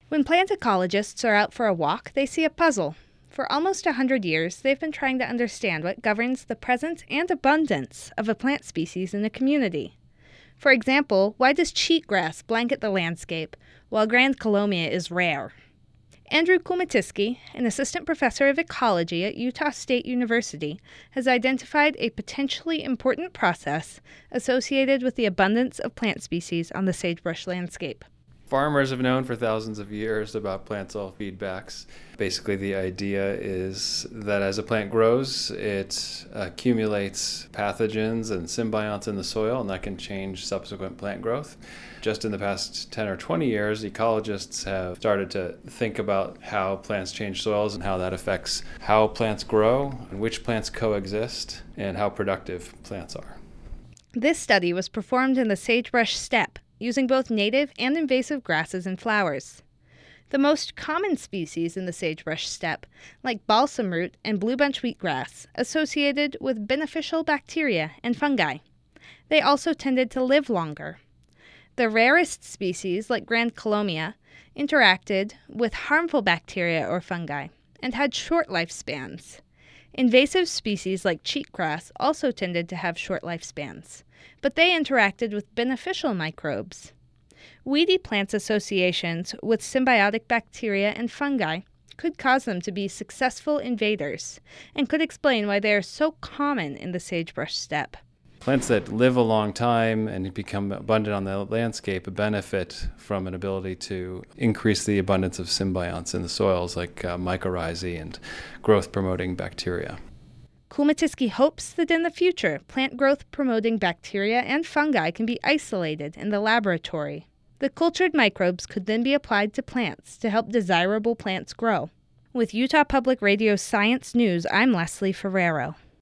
When plant ecologists are out for a walk, they see a puzzle. For almost 100 years, they've been trying to understand what governs the presence and abundance of a plant species in a community. For example, why does cheatgrass blanket the landscape, while Grand Colomia is rare? Andrew Kumatisky, an assistant professor of ecology at Utah State University, has identified a potentially important process associated with the abundance of plant species on the sagebrush landscape. Farmers have known for thousands of years about plant soil feedbacks. Basically, the idea is that as a plant grows, it accumulates pathogens and symbionts in the soil, and that can change subsequent plant growth. Just in the past 10 or 20 years, ecologists have started to think about how plants change soils and how that affects how plants grow, and which plants coexist, and how productive plants are. This study was performed in the sagebrush steppe, using both native and invasive grasses and flowers. The most common species in the sagebrush steppe, like balsam root and bluebunch wheatgrass, associated with beneficial bacteria and fungi. They also tended to live longer. The rarest species, like Grand Colomia, interacted with harmful bacteria or fungi and had short lifespans. Invasive species like cheatgrass also tended to have short lifespans, but they interacted with beneficial microbes. Weedy plants' associations with symbiotic bacteria and fungi could cause them to be successful invaders and could explain why they are so common in the sagebrush steppe. Plants that live a long time and become abundant on the landscape benefit from an ability to increase the abundance of symbionts in the soils like mycorrhizae and growth-promoting bacteria. Kumatisky hopes that in the future, plant growth-promoting bacteria and fungi can be isolated in the laboratory. The cultured microbes could then be applied to plants to help desirable plants grow. With Utah Public Radio's Science News, I'm Leslie Ferrero.